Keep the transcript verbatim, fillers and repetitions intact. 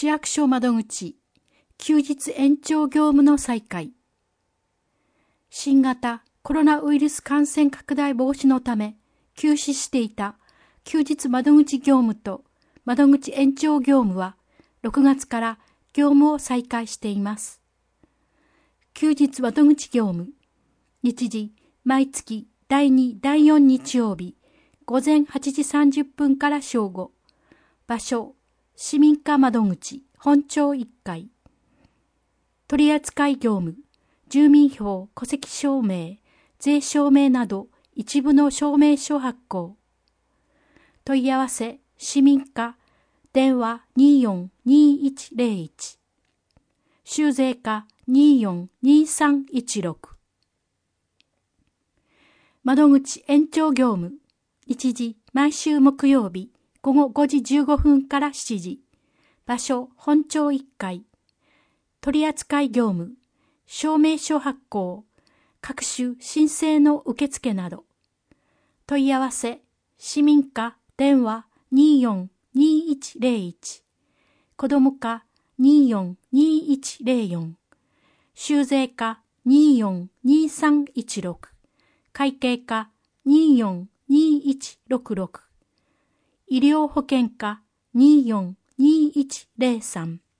市役所窓口、休日延長業務の再開。新型コロナウイルス感染拡大防止のため、休止していた休日窓口業務と窓口延長業務は、ろくがつから業務を再開しています。休日窓口業務、日時、毎月だいに、だいよん日曜日、午前はちじさんじゅっぷんから正午。場所、市民課窓口、本町いっかい。取扱業務、住民票、戸籍証明、税証明など一部の証明書発行。問い合わせ、市民課、電話にーよんにーいちゼロいち。州税課にーよんにーさんいちろく。窓口延長業務、日時、毎週木曜日、午後ごじじゅうごふんからしちじ。場所、本町いっかい。取扱業務、証明書発行、各種申請の受付など。問い合わせ、市民課、電話にーよんにーいちゼロいち。子ども課にーよんにーいちゼロよん。州税課にーよんにーさんいちろく。会計課にーよんにーいちろくろく。医療保険課にーよんにーいちゼロさん。